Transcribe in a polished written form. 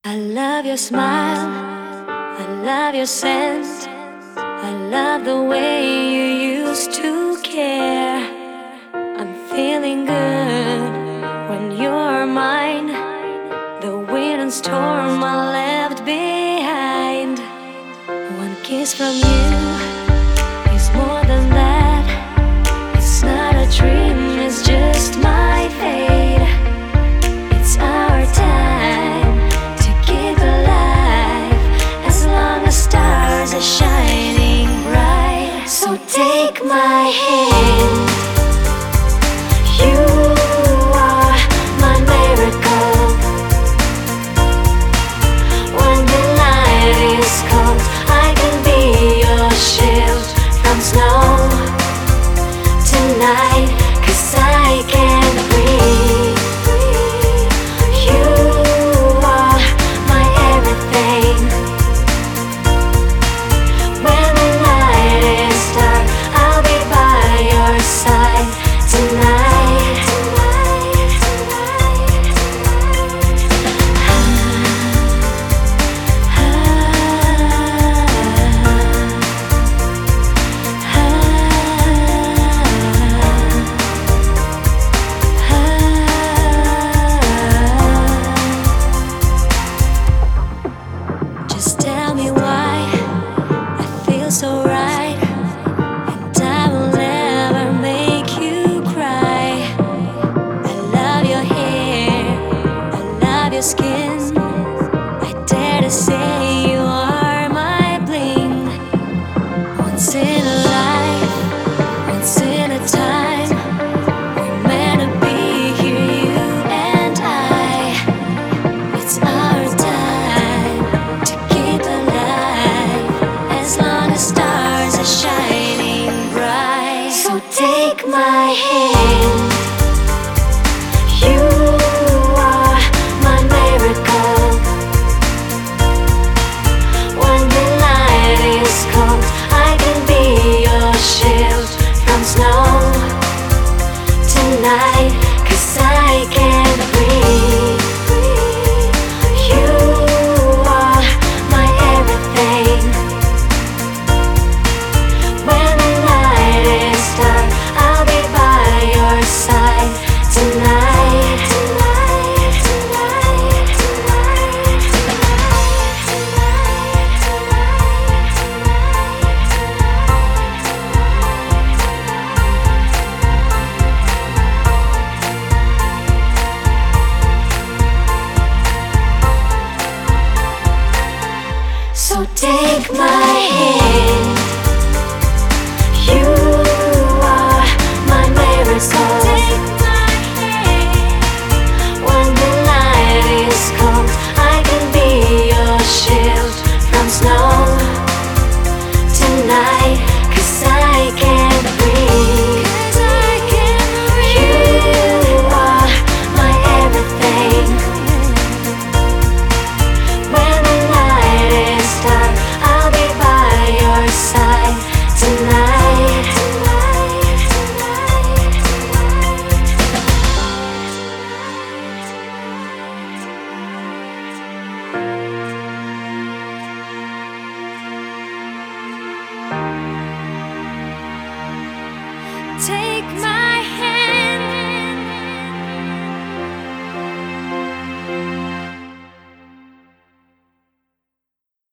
I love your smile, I love your scent, I love the way you used to care. I'm feeling good when you're mine. The wind and storm are left behind. One kiss from you is more than that. It's not a dream, it's just my fate. It's our time to keep alive, as long as stars are shining bright. So take my hand. You are my miracle. When the night is cold, I can be your shield from snow tonight, 'cause I can't breathe. You are my everything. When the night is dark, I'll be by your side tonight. Just tell me why I feel so right, and I will never make you cry. I love your hair, I love your skin. I dare to say you are my bling. Once in a life, once in a time, we're meant to be here, you and I. It's our time to keep alive, as long as stars are shining bright. So take my hand. You are my miracle. When the night is cold, I can be your shield from snow tonight, 'cause I can't breathe. You are my everything. When the night is dark, I'll be by your side tonight. Tonight, tonight, tonight, tonight. So take my hand.